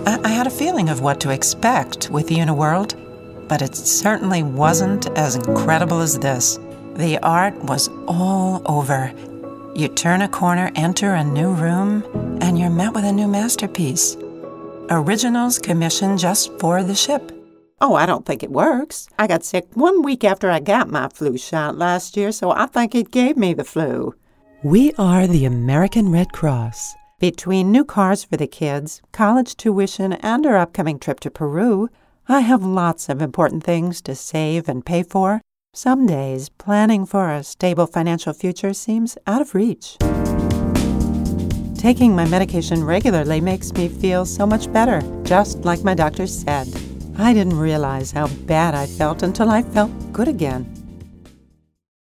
I had a feeling of what to expect with Uniworld, but it certainly wasn't as incredible as this. The art was all over. You turn a corner, enter a new room, and you're met with a new masterpiece. Originals commissioned just for the ship. Oh, I don't think it works. I got sick 1 week after I got my flu shot last year, so I think it gave me the flu. We are the American Red Cross. Between new cars for the kids, college tuition, and our upcoming trip to Peru, I have lots of important things to save and pay for. Some days, planning for a stable financial future seems out of reach. Taking my medication regularly makes me feel so much better, just like my doctor said. I didn't realize how bad I felt until I felt good again.